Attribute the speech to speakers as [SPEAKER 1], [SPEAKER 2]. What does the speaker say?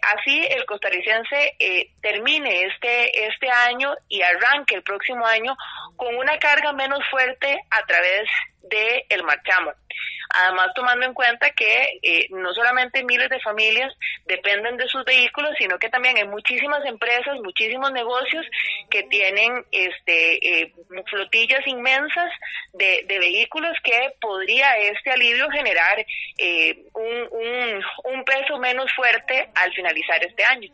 [SPEAKER 1] así el costarricense termine este año y arranque el próximo año con una carga menos fuerte a través del marchamo. Además, tomando en cuenta que no solamente miles de familias dependen de sus vehículos, sino que también hay muchísimas empresas, muchísimos negocios que tienen flotillas inmensas de vehículos, que podría este alivio generar un peso menos fuerte al finalizar este año.